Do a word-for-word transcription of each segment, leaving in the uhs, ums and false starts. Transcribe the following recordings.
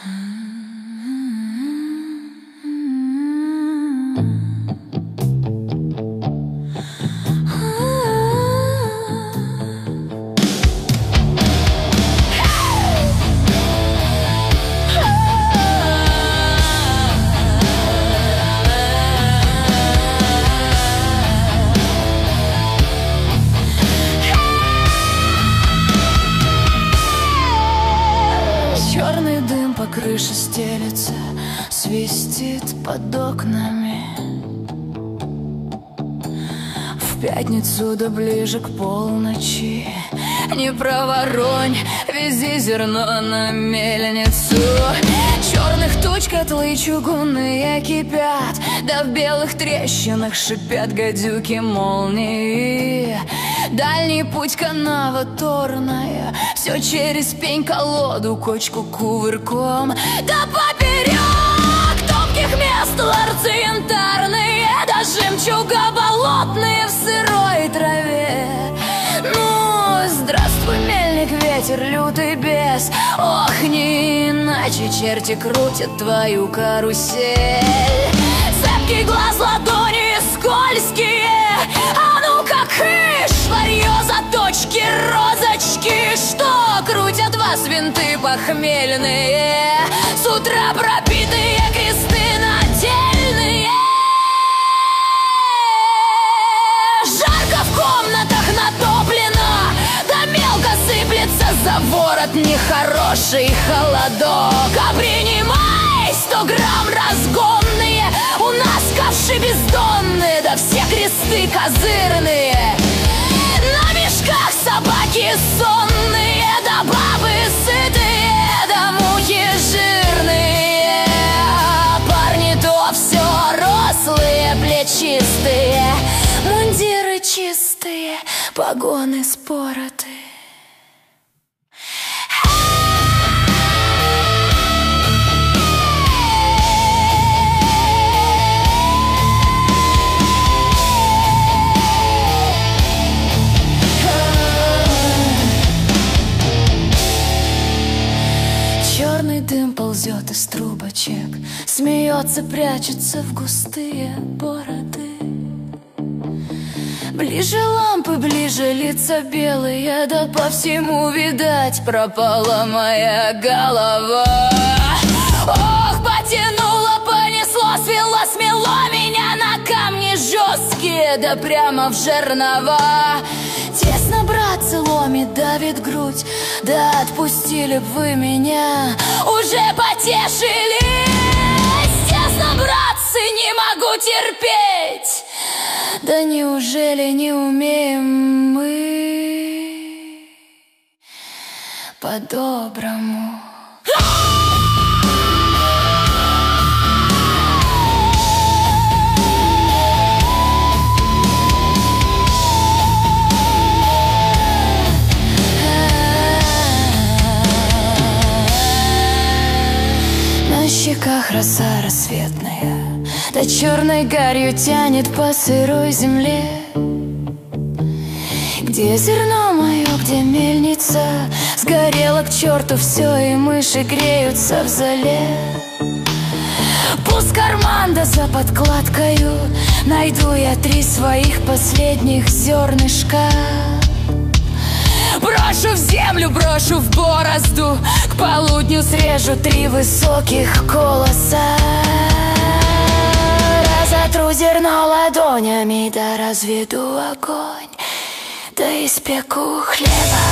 Черный дым по крыше стелется, свистит под окнами. В пятницу да ближе к полночи не проворонь, вези зерно на мельницу. Черных туч котлы чугунные кипят, да в белых трещинах шипят гадюки молнии. Дальний путь канава торная, все через пень-колоду, кочку кувырком. Да поперек топких мест ларцы янтарные, да жемчуга болотные в сырой траве. Ну, здравствуй, мельник, ветер, лютый бес. Ох, не иначе черти крутят твою карусель. Цепкий глаз, ладони скользкие, а ну-ка кыш, варьё, заточки, розочки, что крутят вас винты похмельные, с утра пропитые кресты нательные. Жарко в комнатах натоплено, да мелко сыплется за ворот нехороший холодок. А принимай сто грамм разгонные, у нас ковши бездонные, да все кресты козырные. На мешках собаки сонные, да бабы сытые, да мухи жирные. А парни то все рослые, плечистые, мундиры чистые, погоны споротые. Черный дым ползет из трубочек, смеется, прячется в густые бороды. Ближе лампы, ближе лица белые, да по всему, видать, пропала моя голова. Ох, потянуло, понесло, свело, смело меня на камни жесткие, да прямо в жернова. Тесно, братцы, ломит, давит грудь, да отпустили б вы меня, уже потешились. Тесно, братцы, не могу терпеть, да неужели не умеем мы по-доброму? На щеках роса рассветная, да черной гарью тянет по сырой земле. Где зерно мое, где мельница, сгорело к черту все, и мыши греются в зале. Пуст карман, да за подкладкою найду я три своих последних зернышка. Брошу в землю, брошу в борозду, к полудню срежу три высоких колоса. Разотру зерно ладонями, да разведу огонь, да испеку хлеба.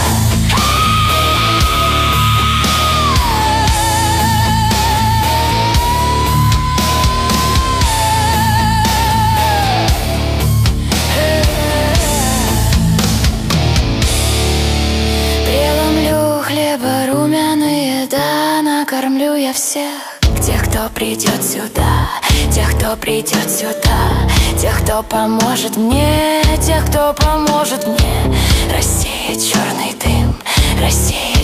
Накормлю я всех, тех, кто придет сюда, тех, кто придет сюда, тех, кто поможет мне, тех, кто поможет мне рассеять черный дым, рассеять